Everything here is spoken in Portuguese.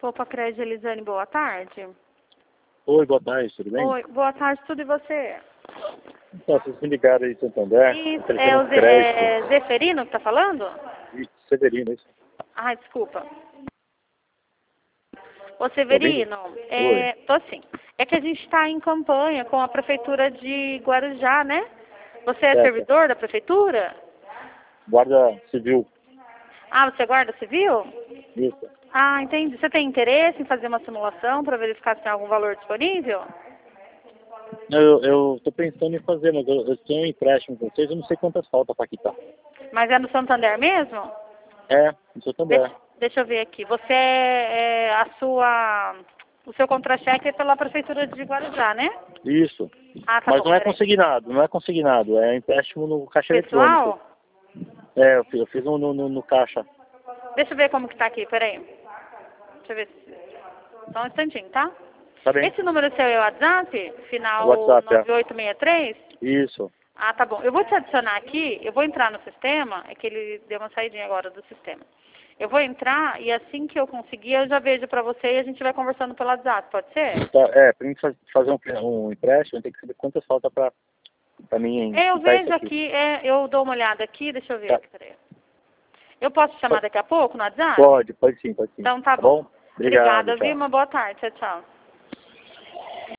Copa Crédito Elisane, boa tarde. Oi, boa tarde, tudo bem? Oi, boa tarde, tudo e você? Então, vocês me ligaram aí de Santander. Isso, é o Zeferino que tá falando? Isso, Severino, isso. Ai, desculpa. Ô, Severino, Oi. tô sim. É que a gente está em campanha com a Prefeitura de Guarujá, né? Você é Certo. servidor da Prefeitura? Guarda Civil. Ah, você é guarda civil? Isso. Ah, entendi. Você tem interesse em fazer uma simulação para verificar se tem algum valor disponível? Eu tô pensando em fazer, mas eu tenho um empréstimo com vocês, eu não sei quantas falta para quitar. Mas é no Santander mesmo? É, no Santander. Deixa eu ver aqui. O seu contra-cheque é pela Prefeitura de Guarujá, né? Isso. Ah, tá Mas bom. não é Peraí. consignado, não é consignado, é empréstimo no caixa eletrônico. Pessoal, É, eu fiz um no caixa. deixa eu ver como que tá aqui, peraí. Deixa eu ver. Só um instantinho, tá? Tá bem? Esse número seu é o WhatsApp? Final WhatsApp, 9863? Isso. Ah, tá bom. Eu vou te adicionar aqui, eu vou entrar no sistema, é que ele deu uma saidinha agora do sistema. Eu vou entrar e assim que eu conseguir, eu já vejo pra você e a gente vai conversando pelo WhatsApp, pode ser? Tá, pra mim fazer um empréstimo, tem que saber quantas falta pra mim Eu quitar isso vejo aqui, eu dou uma olhada aqui, deixa eu ver Tá. aqui, peraí. Eu posso te chamar daqui a pouco no WhatsApp? Pode sim, pode sim. Então tá Tá bom? bom. Obrigado, Obrigada, viu? tchau. Uma boa tarde. Tchau, tchau.